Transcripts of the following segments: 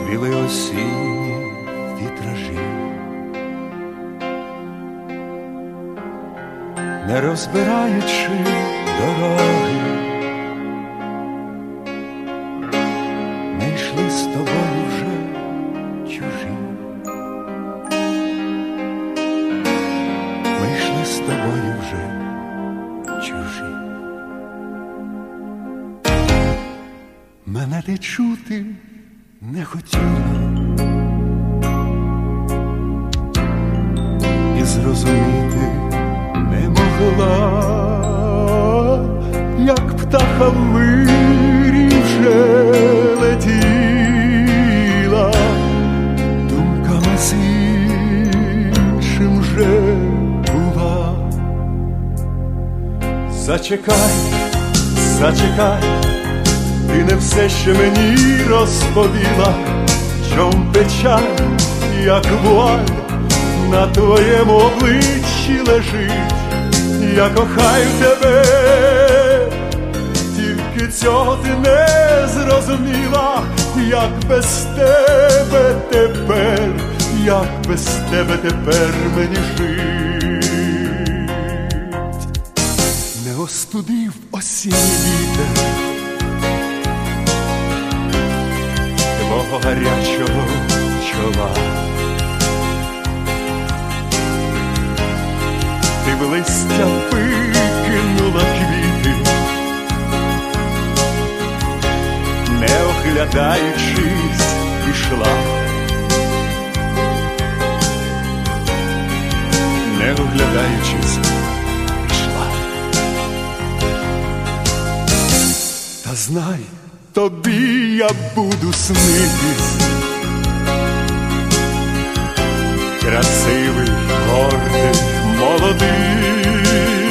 віли осінні вітражі, не розбираючи дороги, ми йшли з тобою вже чужі, ми йшли з тобою вже чужі. Мене ти чути не хотіла і зрозуміти не могла, як птаха в мирі вже летіла, думками з іншим вже була. Зачекай, зачекай, ти не все ще мені розповіла, чом печаль, як вуаль, на твоєму обличчі лежить. Я кохаю тебе, тільки цього ти не зрозуміла, як без тебе тепер, як без тебе тепер мені жить. Не остудив осінній вітер твого гарячого чола, ти в листя викинула квіти, не оглядаючись пішла, не оглядаючись пішла. Та знай, тобі я буду снитись, красивий, гордий, молодий.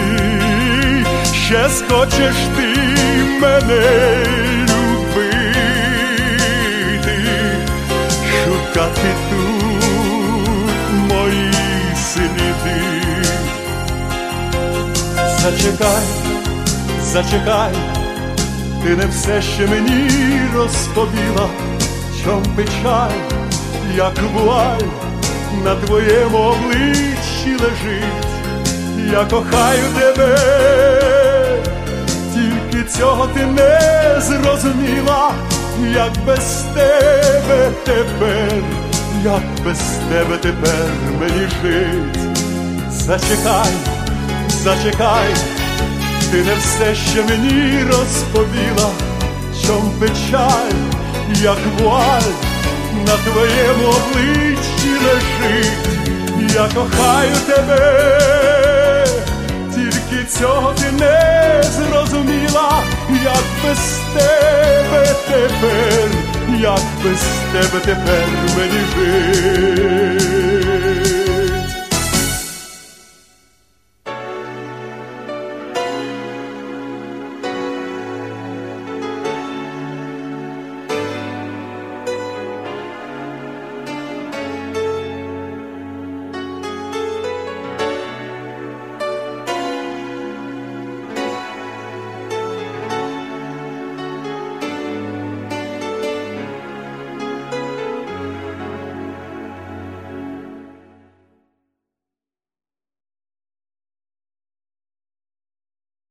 Ще схочеш ти мене любити, шукати тут мої сліди. Зачекай, зачекай, ти не все ще мені розповіла, чом печаль, як вуаль, на твоєму обличчі лежить. Я кохаю тебе, тільки цього ти не зрозуміла, як без тебе тепер, як без тебе тепер мені жить. Зачекай, зачекай, ти не все ще мені розповіла, чом печаль, як вуаль, на твоєму обличчі лежить. Я кохаю тебе, тільки цього ти не зрозуміла, як без тебе тепер, як без тебе тепер мені жить.